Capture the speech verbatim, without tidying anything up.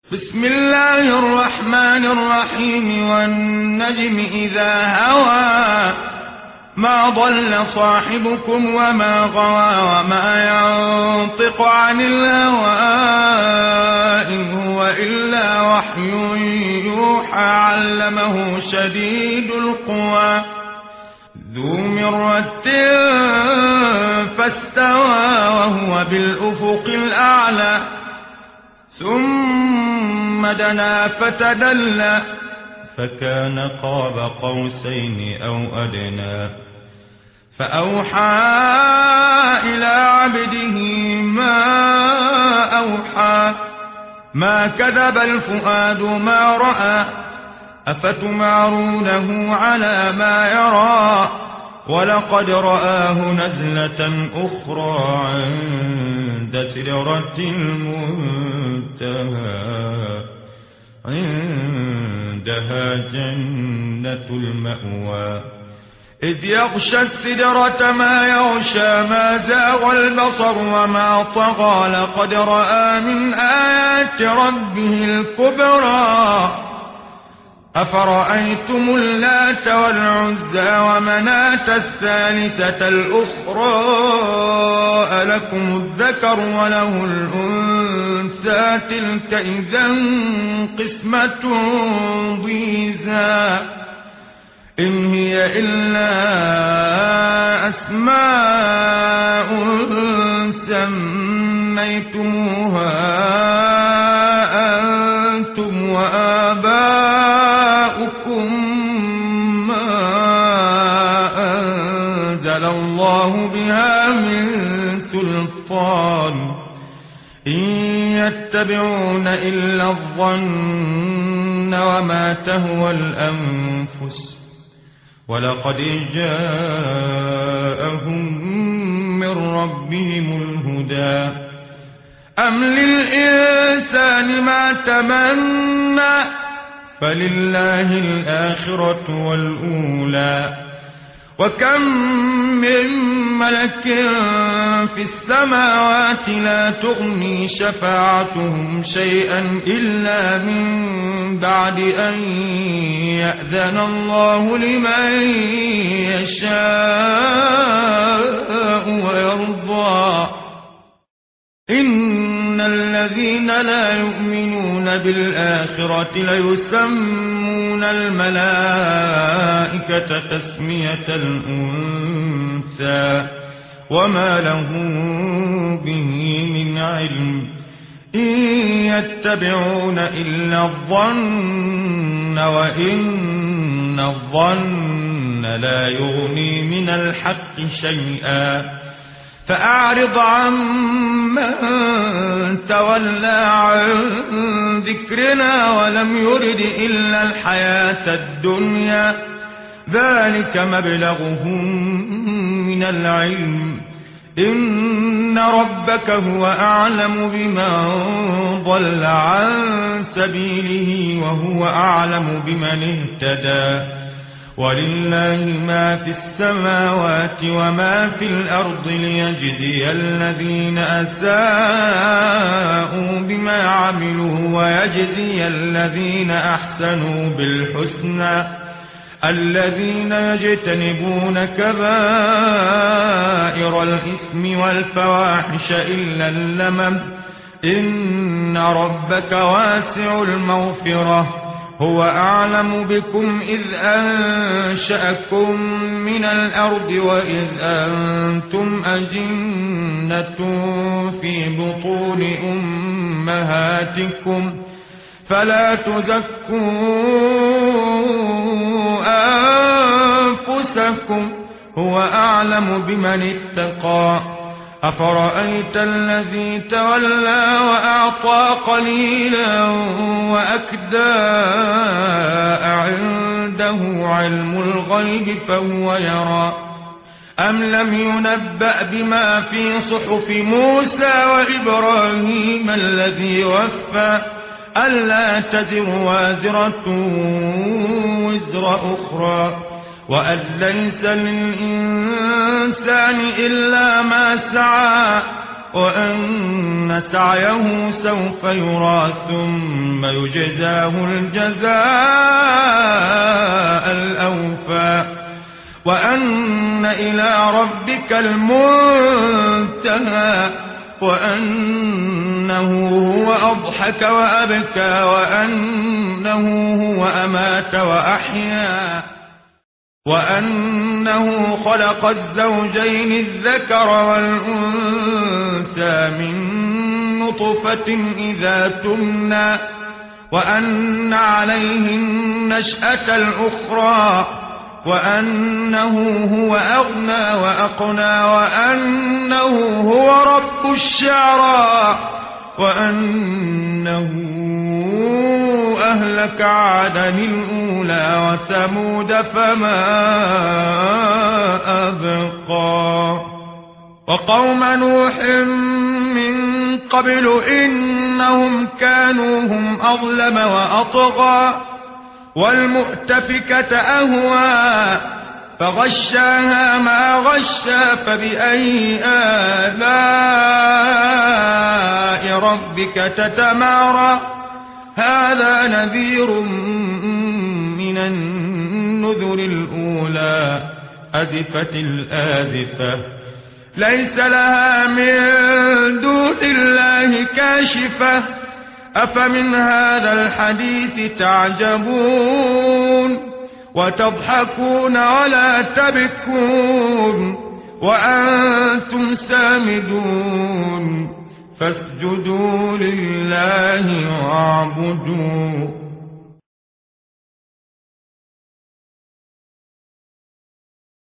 بسم الله الرحمن الرحيم والنجم إذا هوى ما ضل صاحبكم وما غوى وما ينطق عن الهوى إن هو إلا وحي يوحى علمه شديد القوى ذو مرة فاستوى وهو بالأفق الأعلى ثم دنا فتدلى فكان قاب قوسين أو أدنى فأوحى إلى عبده ما أوحى ما كذب الفؤاد ما رأى أفتمارونه على ما يرى ولقد رآه نزلة أخرى عند سدرة المنتهى عندها جنة المأوى إذ يغشى السدرة ما يغشى ما زاغ البصر وما طغى لقد رأى من آيات ربه الكبرى أفرأيتم اللات والعزى ومناة الثالثة الأخرى ألكم الذكر وله الأنثى تلك إذا قسمة ضيزى إن هي إلا أسماء سميتموها أنتم وآباؤكم ما أنزل الله بها من سلطان إن يتبعون إلا الظن وما تهوى الأنفس ولقد جاءهم من ربهم الهدى أم للإنسان ما تمنى فلله الآخرة والأولى وكم من ملك في السماوات لا تغني شفاعتهم شيئا إلا من بعد أن يأذن الله لمن يشاء ويرضى إن الذين لا يؤمنون بالآخرة ليسمون الملائكة تسمية الأنثى وما لهم به من علم إن يتبعون إلا الظن وإن الظن لا يغني من الحق شيئا فأعرض عمن تولى عن ذكرنا ولم يرد إلا الحياة الدنيا ذلك مبلغهم من العلم إن ربك هو أعلم بمن ضل عن سبيله وهو أعلم بمن اهتدى ولله ما في السماوات وما في الأرض ليجزي الذين أساءوا بما عملوا ويجزي الذين أحسنوا بالحسنى الذين يجتنبون كبائر الإثم والفواحش إلا اللمم إن ربك واسع المغفرة هو أعلم بكم إذ أنشأكم من الأرض وإذ أنتم أجنة في بطون أمهاتكم فلا تزكوا أنفسكم هو أعلم بمن اتقى أفرأيت الذي تولى وأعطى قليلا وأكدى عنده علم الغيب فهو يرى أم لم ينبأ بما في صحف موسى وإبراهيم الذي وفى ألا تزر وازرة وزر أخرى وأن ليس للإنسان إلا ما سعى وأن سعيه سوف يرى ثم يجزاه الجزاء الأوفى وأن إلى ربك المنتهى وأنه هو أضحك وأبكى وأنه هو أمات وأحيا وأنه خلق الزوجين الذكر والأنثى من نطفة إذا تمنى وأن عليه النشأة الأخرى وأنه هو أغنى وأقنى وأنه هو رب الشعرى وأنه أهلك عادا الأولى وثمود فما أبقى وقوم نوح من قبل إنهم كانوا هم أظلم وأطغى والمؤتفكة أهوى فغشاها ما غشى فبأي آلاء ربك تتمارى هذا نذير من النذر الأولى أزفت الآزفة ليس لها من دون الله كاشفة أفمن هذا الحديث تعجبون وتضحكون ولا تبكون وأنتم سامدون فاسجدوا لله واعبدوا